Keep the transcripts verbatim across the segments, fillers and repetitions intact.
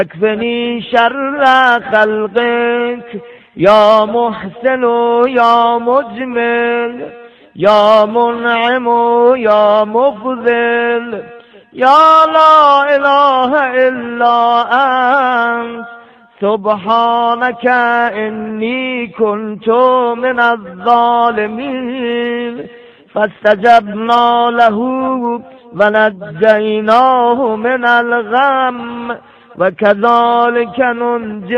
اکفنی شر خلقک یا محسن و یا مجمل یا منعم و یا مفضل یا لا اله الا انت سبحانك انی کنت من الظالمین فاستجبنا له ونجیناه من الغم وكذلك ننجي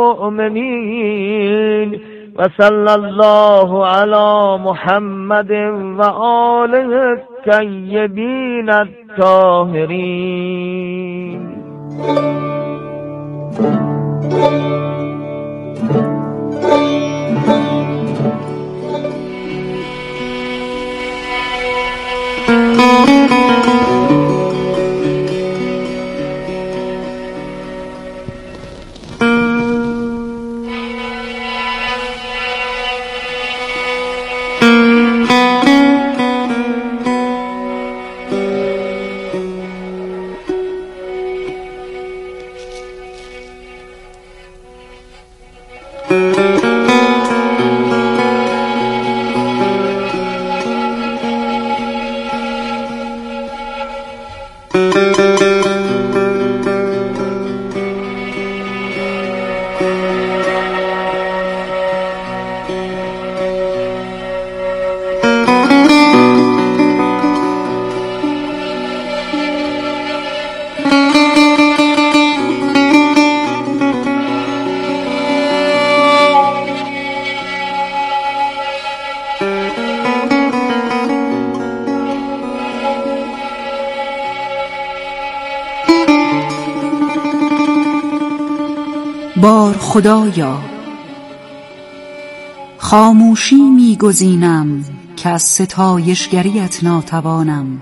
المؤمنين وصلى الله على محمد وآله الطيبين الطاهرين. بار خدایا، خاموشی می‌گزینم که از ستایشگریت ناتوانم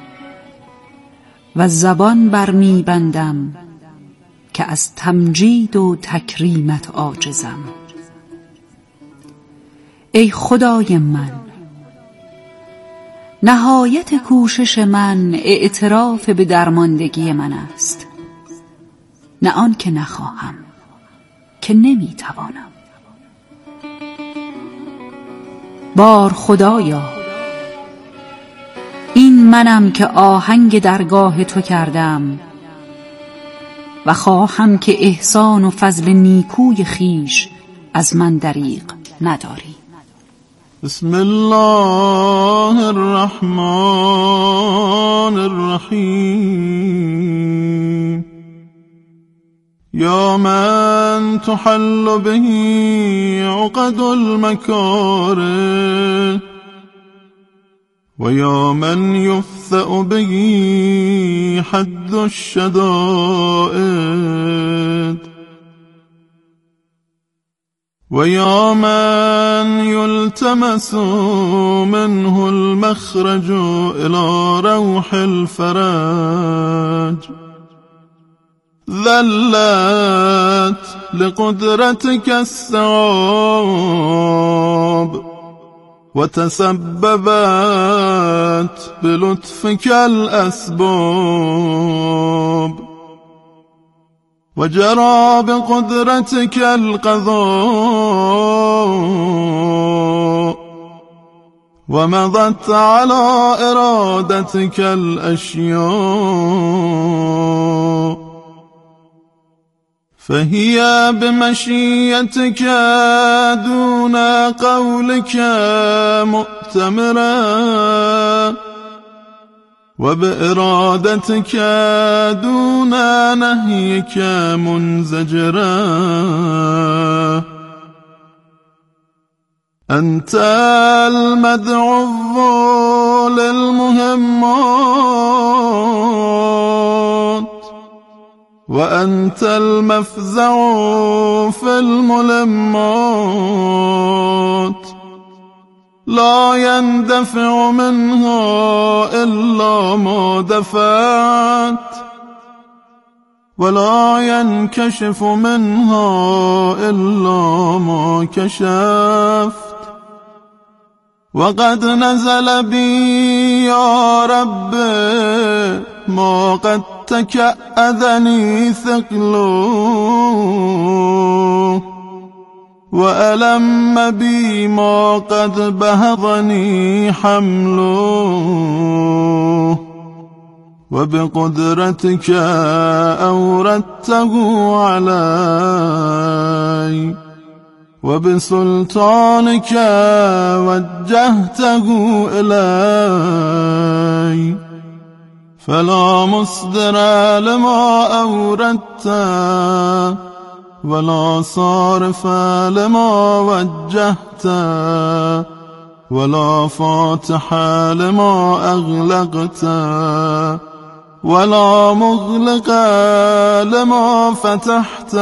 و زبان بر می‌بندم که از تمجید و تکریمت عاجزم. ای خدای من، نهایت کوشش من اعتراف به درماندگی من است، نه آن که نخواهم، که نمیتوانم. بار خدایا، این منم که آهنگ درگاه تو کردم و خواهم که احسان و فضل نیکوی خیش از من دریغ نداری. بسم الله الرحمن الرحیم. یا من تحل به عقد المکاره و یا من یفثأ به حد الشدائد و یا من یلتمس منه المخرج الى روح الفرج ذلت لقدرتك الثواب وتسببت بلطفك الأسباب وجرى بقدرتك القضاء ومضت على إرادتك الأشياء فهي بمشيتك دون قولك مؤتمرا وبإرادتك دون نهيك منزجرا. أنت المدعو للمهمات وأنت المفزع في الملمات لا يندفع منها إلا ما دفعت ولا ينكشف منها إلا ما كشفت وقد نزل بي يا رب ما قد تكأذني ثقله وألم بي ما قد بهضني حمله وبقدرتك أوردته علي وبسلطانك وجهته إلي فلا مصدر لما أوردت ولا صارف لما وجهت ولا فاتح لما أغلقت ولا مغلق لما فتحت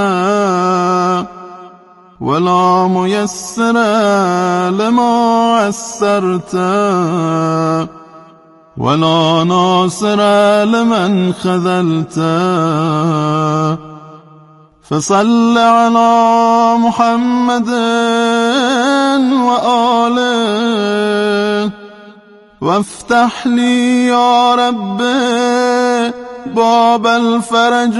ولا ميسر لما عسرت ولا ناصر لمن خذلت فصل على محمد وآله وافتح لي يا رب باب الفرج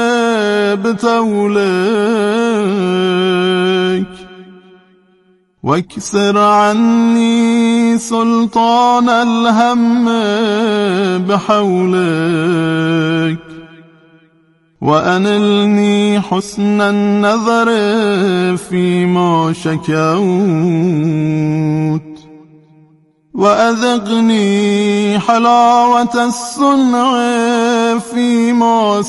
بتولك واكسر عني سلطان الهم بحولك وأنلني حسن النظر فيما شكوت وأذقني حلاوة الصنع فيما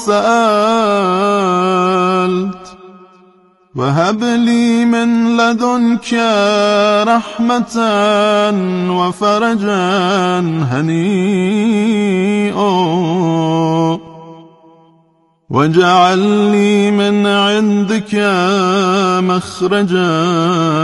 سألت وهب لي من لدنك رحمة وفرجا هنيئا واجعل لي من عندك مخرجا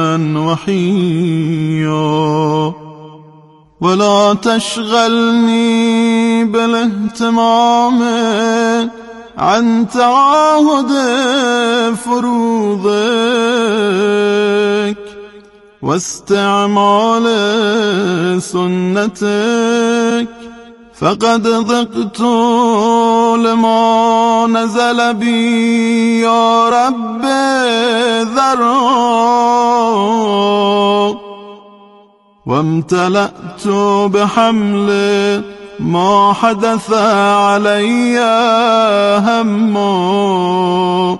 وحيا ولا تشغلني بالاهتمام عن تعاهد فروضك واستعمال سنتك فقد ضقت لما نزل بي يا رب ذرا وامتلأت بحمل ما حدث علي هما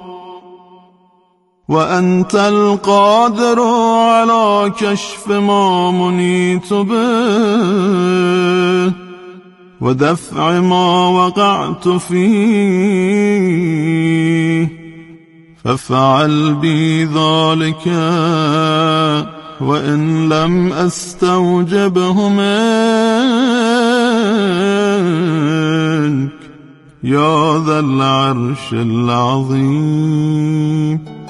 وأنت القادر على كشف ما منيت به ودفع ما وقعت فيه فافعل بي ذلك وإن لم أستوجبه منك يا ذا العرش العظيم.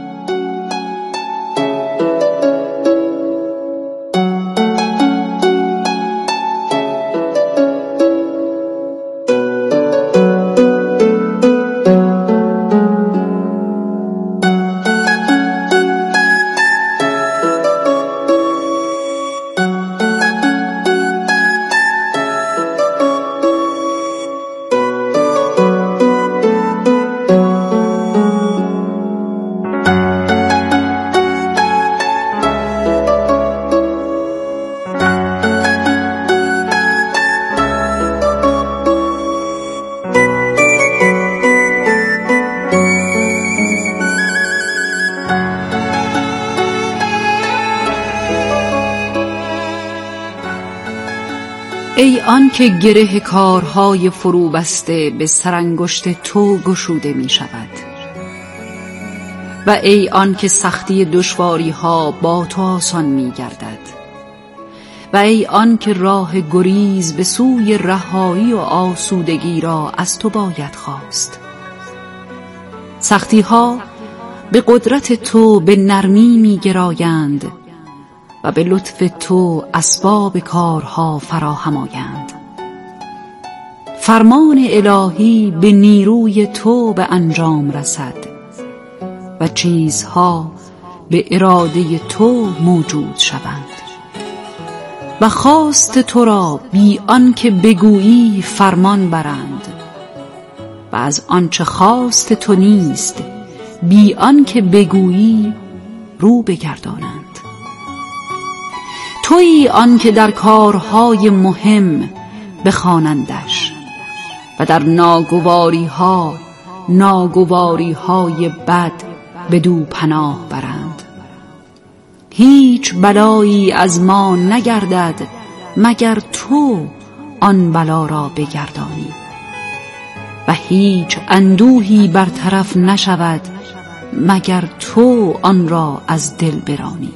ای آن که گره کارهای فرو بسته به سرانگشت تو گشوده می شود و ای آن که سختی دشواری ها با تو آسان می گردد و ای آن که راه گریز به سوی رهایی و آسودگی را از تو باید خواست. سختی ها به قدرت تو به نرمی می گرایند و به لطف تو اسباب کارها فراهم آیند. فرمان الهی به نیروی تو به انجام رسد و چیزها به اراده تو موجود شوند. و خواست تو را بی آن که بگویی فرمان برند و از آنچه خواست تو نیست بی آن که بگویی رو بگردانند. تویی آن که در کارهای مهم بخوانندش و در ناگواری ها ناگواری های بد بدو پناه برند. هیچ بلایی از ما نگردد مگر تو آن بلا را بگردانی و هیچ اندوهی برطرف نشود مگر تو آن را از دل برانی.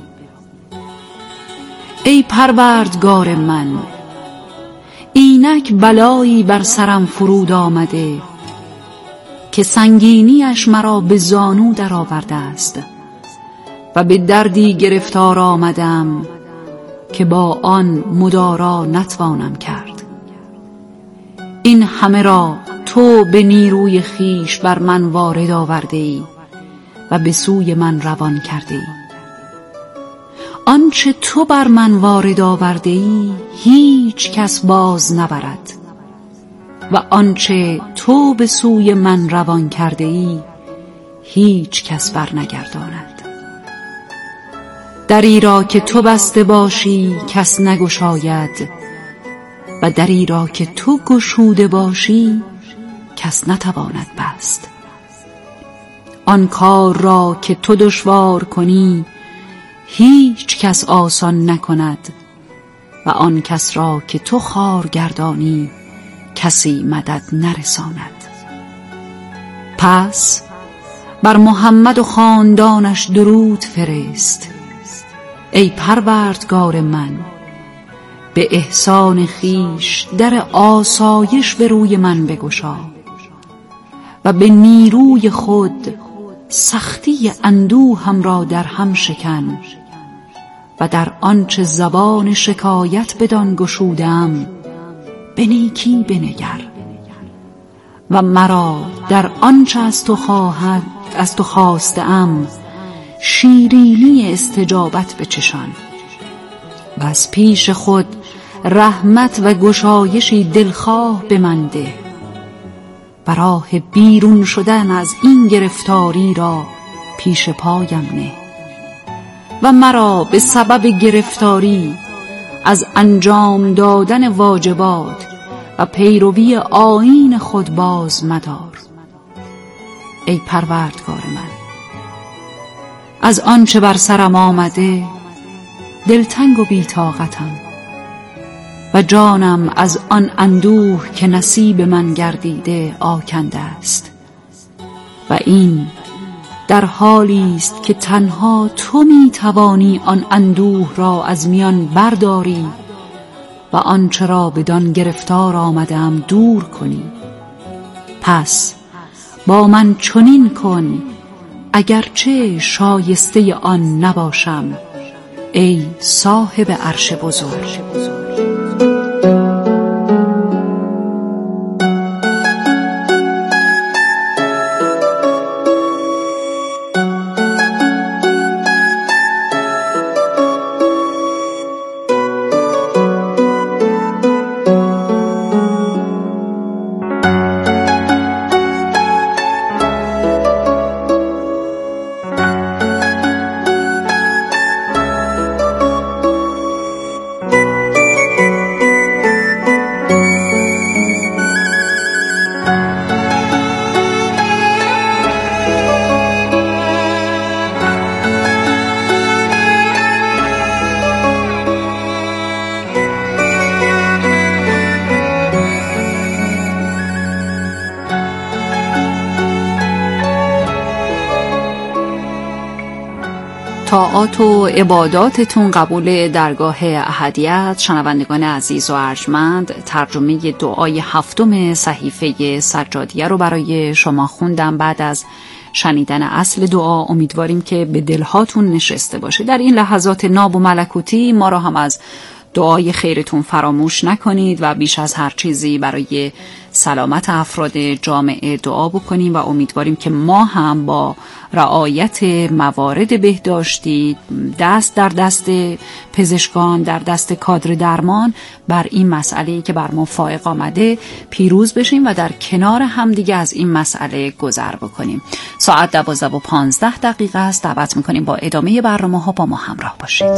ای پروردگار من، اینک بلایی بر سرم فرود آمده که سنگینیش مرا به زانو در آورده است و به دردی گرفتار آمدم که با آن مدارا نتوانم کرد. این همه را تو به نیروی خیش بر من وارد آورده ای و به سوی من روان کرده ای. آنچه تو بر من وارد آورده ای هیچ کس باز نبرد و آنچه تو به سوی من روان کرده ای هیچ کس بر نگرداند. دری را که تو بسته باشی کس نگشاید و دری را که تو گشوده باشی کس نتواند بست. آن کار را که تو دشوار کنی هیچ کس آسان نکند و آن کس را که تو خوار گردانی کسی مدد نرساند. پس بر محمد و خاندانش درود فرست. ای پروردگار من، به احسان خیش در آسایش به روی من بگشا و به نیروی خود سختی اندوهم را در هم شکن و در آنچه زبان شکایت بدان گشودم به نیکی بنگر و مرا در آنچه از تو خواهد از تو خواستم شیرینی استجابت بچشان و از پیش خود رحمت و گشایشی دلخواه به من ده و راه بیرون شدن از این گرفتاری را پیش پایم نه و مرا به سبب گرفتاری از انجام دادن واجبات و پیروی آیین خود باز مدار. ای پروردگار من، از آنچه بر سرم آمده دلتنگ و بی‌طاقتم و جانم از آن اندوه که نصیب من گردیده آکنده است و این در حالی است که تنها تو می توانی آن اندوه را از میان برداری و آنچه را بدان گرفتار آمدم دور کنی. پس با من چنین کن اگرچه شایسته آن نباشم، ای صاحب عرش بزرگ. طاعات و عباداتتون قبول درگاه احدیت. شنوندگان عزیز و ارجمند، ترجمه دعای هفتم صحیفه سجادیه رو برای شما خوندم. بعد از شنیدن اصل دعا امیدواریم که به دلهاتون نشسته باشه. در این لحظات ناب و ملکوتی ما را هم از دعای خیرتون فراموش نکنید و بیش از هر چیزی برای سلامت افراد جامعه دعا بکنیم و امیدواریم که ما هم با رعایت موارد بهداشتی دست در دست پزشکان، در دست کادر درمان بر این مسئله‌ای که بر ما فائق آمده پیروز بشیم و در کنار هم دیگه از این مسئله گذر بکنیم. ساعت دوازده و پانزده دقیقه است. دعوت میکنیم با ادامه برنامه ها با ما همراه باشید.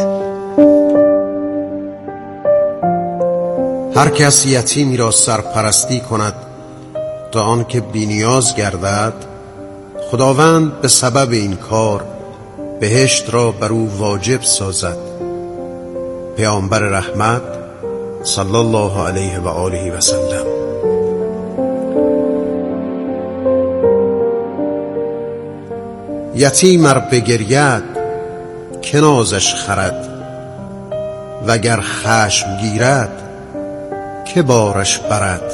هر کس یتیمی را سرپرستی کند تا آن که بی‌نیاز گردد، خداوند به سبب این کار بهشت را بر او واجب سازد. پیامبر رحمت صلی الله علیه و آله و سلم. یتیم ار بگرید که نازش خرد، وگر خشم گیرد که بارش برد.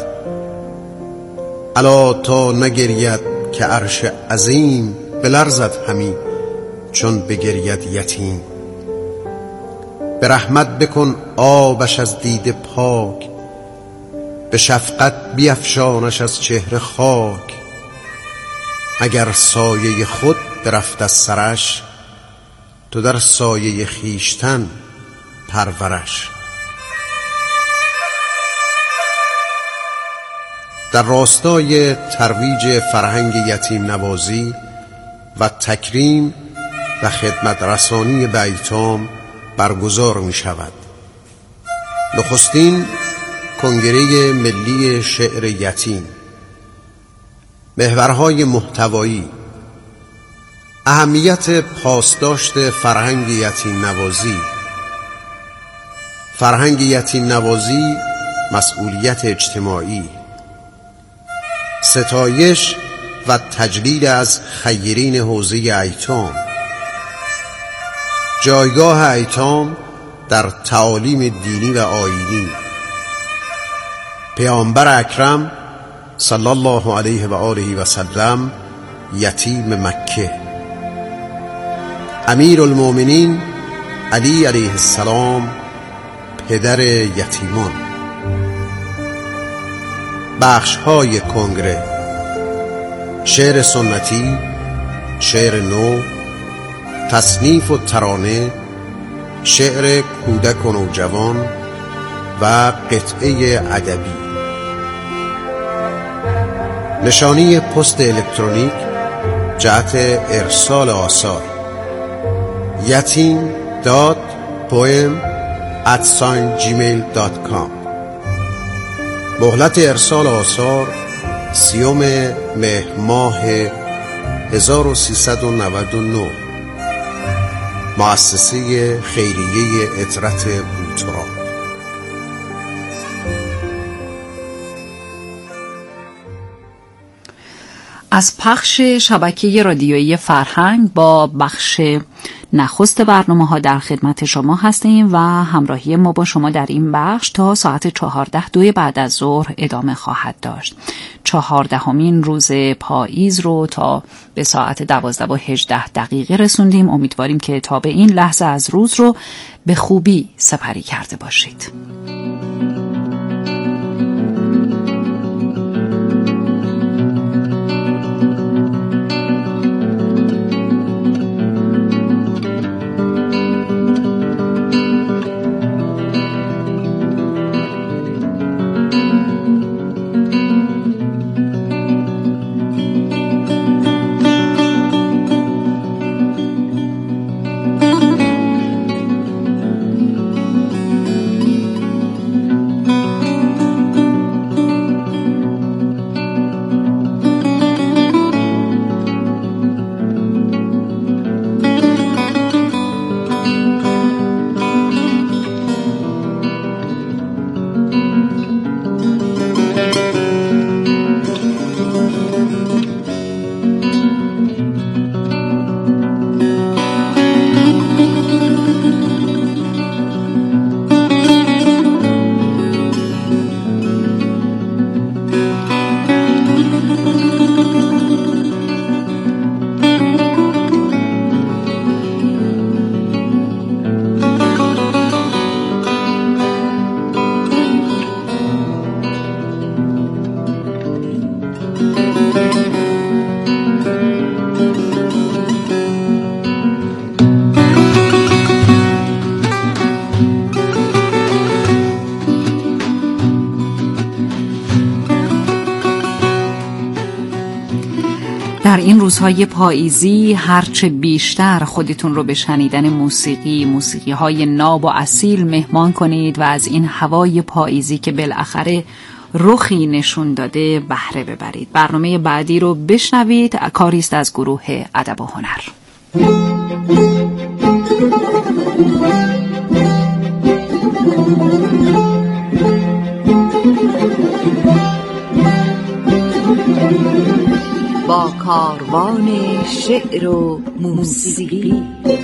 الا تا نگرید که عرش عظیم بلرزد همی چون بگرید یتیم. به رحمت بکن آبش از دیده پاک، به شفقت بیفشانش از چهره خاک. اگر سایه خود برفت از سرش، تو در سایه خیشتن پرورش. در راستای ترویج فرهنگ یتیم نوازی و تکریم و خدمت رسانی به ایتام برگزار می شود. نخستین کنگره ملی شعر یتیم. محورهای محتوایی: اهمیت پاسداشت فرهنگ یتیم نوازی. فرهنگ یتیم نوازی مسئولیت اجتماعی. ستایش و تجلیل از خیرین حوزه ایتام. جایگاه ایتام در تعالیم دینی و آیینی. پیامبر اکرم صلی الله علیه و آله و سلم یتیم مکه. امیر المؤمنین علی علیه السلام پدر یتیمان. بخش های کنگره: شعر سنتی، شعر نو، تصنیف و ترانه، شعر کودک و نوجوان و قطعه ادبی. نشانی پست الکترونیک جهت ارسال آثار: yatim dot poem at gmail dot com. مهلت ارسال آثار سیوم مهر ماه هزار و سیصد و نود و نه. مؤسسه خیریه عطرت بوترا. از پخش شبکه رادیویی فرهنگ با بخش نخست برنامه ها در خدمت شما هستیم و همراهی ما با شما در این بخش تا ساعت چهارده دوی بعد از ظهر ادامه خواهد داشت. چهاردهمین روز پاییز رو تا به ساعت دوازده و هجده دقیقه رسوندیم. امیدواریم که تا به این لحظه از روز رو به خوبی سپری کرده باشید. روزهای پاییزی هرچه بیشتر خودتون رو به شنیدن موسیقی موسیقی های ناب و اصیل مهمان کنید و از این هوای پاییزی که بالاخره رخی نشون داده بهره ببرید. برنامه بعدی رو بشنوید، کاری است از گروه ادب و هنر. با کاروان شعر و موسیقی.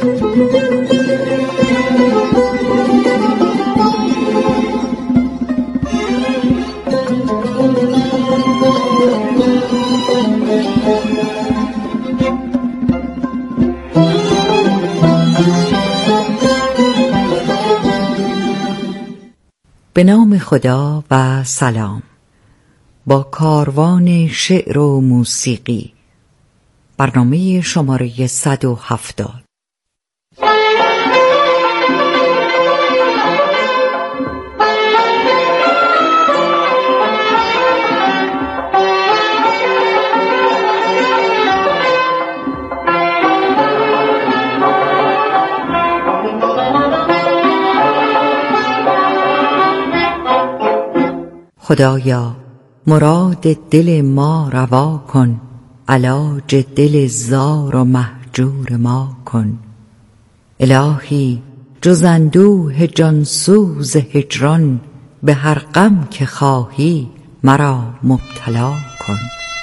به نام خدا و سلام. با کاروان شعر و موسیقی، برنامه شماره صد و هفتاد. خدایا مراد دل ما روا کن، علاج دل زار و مهجور ما کن. الهی جز اندوه جانسوز هجران، به هر غم که خواهی مرا مبتلا کن.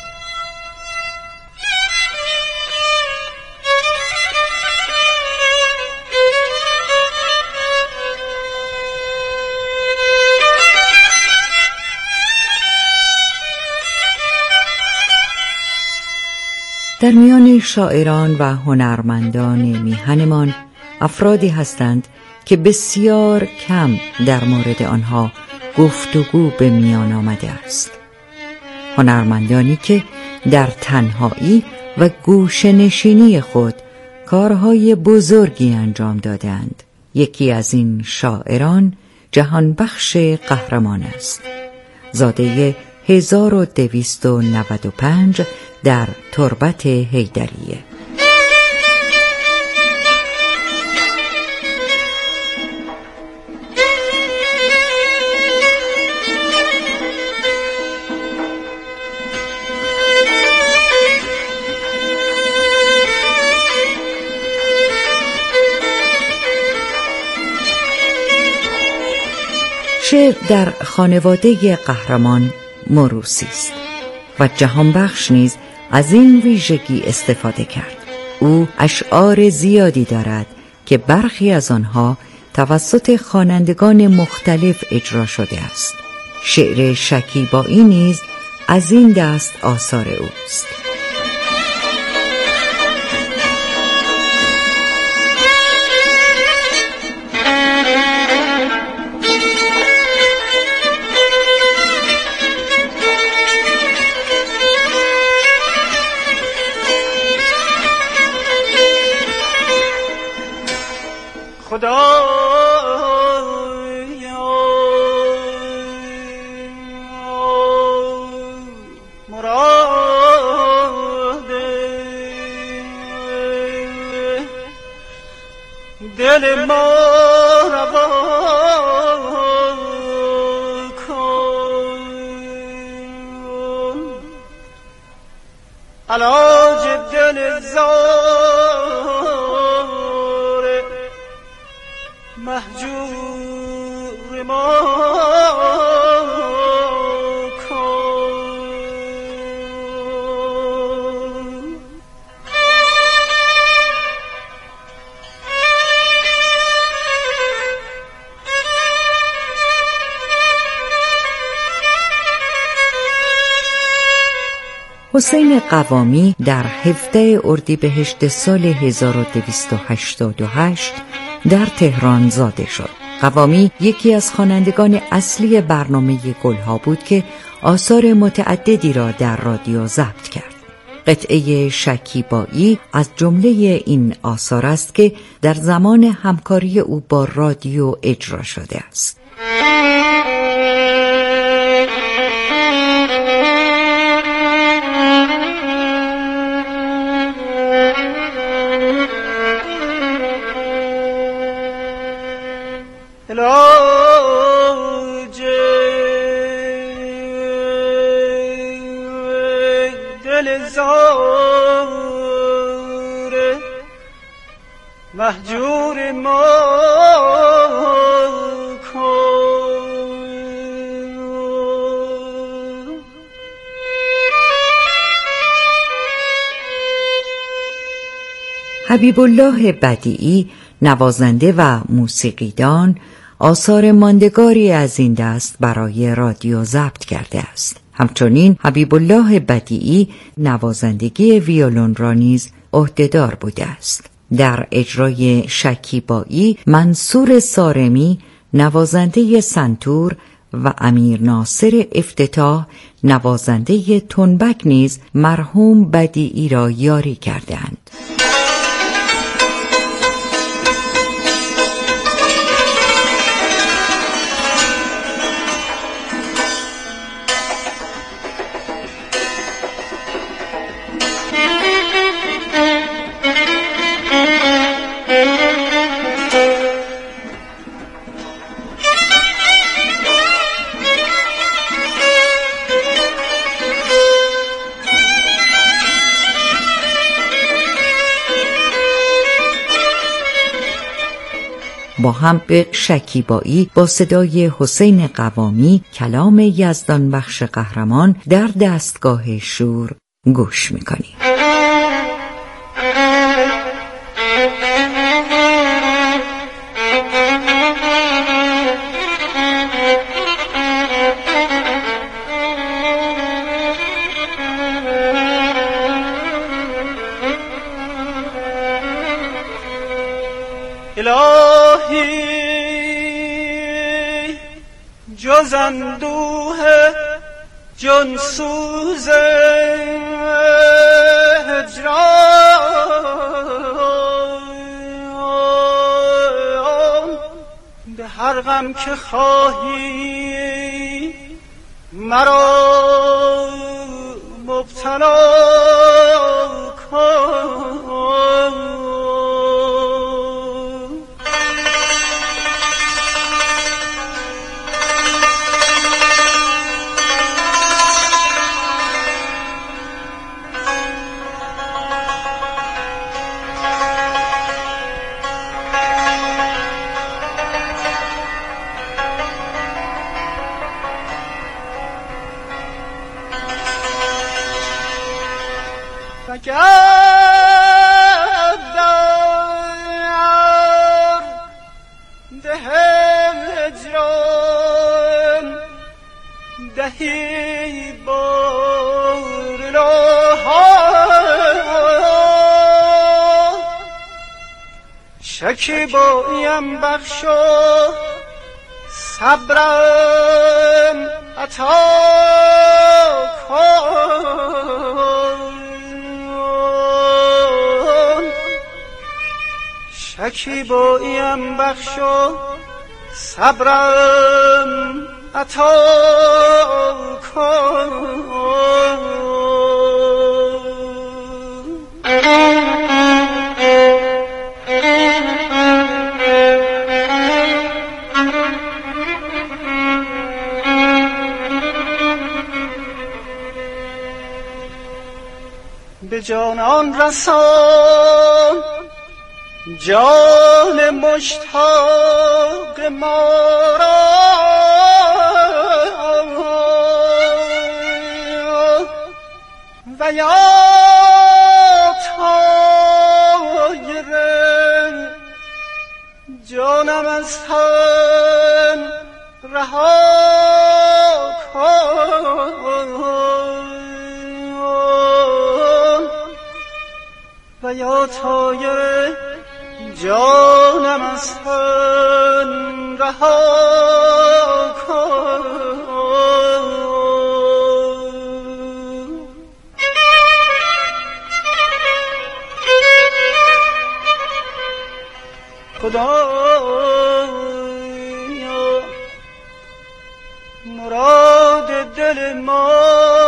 در میان شاعران و هنرمندان میهنمان افرادی هستند که بسیار کم در مورد آنها گفتگو به میان آمده است. هنرمندانی که در تنهایی و گوشه‌نشینی خود کارهای بزرگی انجام دادند. یکی از این شاعران جهانبخش قهرمان است، زاده هزار و دویست و نود و پنج در تربت حیدریه. شعر در خانواده قهرمان موروثی است و جهانبخش نیز از این ویژگی استفاده کرد. او اشعار زیادی دارد که برخی از آنها توسط خوانندگان مختلف اجرا شده است. شعر شکیبایی نیز از این دست آثار اوست. دل ما روا کن، علاج دل زار مهجور ما حسین قوامی در هفدهم اردیبهشت سال هزار و دویست و هشتاد و هشت در تهران زاده شد. قوامی یکی از خوانندگان اصلی برنامه گلها بود که آثار متعددی را در رادیو ضبط کرد. قطعه شکیبایی از جمله این آثار است که در زمان همکاری او با رادیو اجرا شده است. علاج دل زار مهجور ما حبیب الله بدیعی نوازنده و موسیقیدان آثار ماندگاری از این دست برای رادیو ضبط کرده است. همچنین حبیب الله بدیعی نوازندگی ویولون را نیز عهده‌دار بوده است. در اجرای شکیبایی، منصور سارمی نوازنده سنتور و امیر ناصر افتتاح نوازنده تنبک نیز مرحوم بدیعی را یاری کردند. با هم به شکیبایی با صدای حسین قوامی کلام یزدان بخش قهرمان در دستگاه شور گوش می‌کنیم. الهی جز اندوه جانسوز هجران به هر غم که خواهی مرا مبتلا کن. فقدر ده هجران دهی بار لها شکیباییم بخشا صبرم عطا کن. شکیباییم بخشا صبرم عطا کن. به جانان رسان جان مشتاق ما را و یا طایر جانم از تن رها کن. و یا طایر جانم از تن رها کن. خدایا مراد دل ما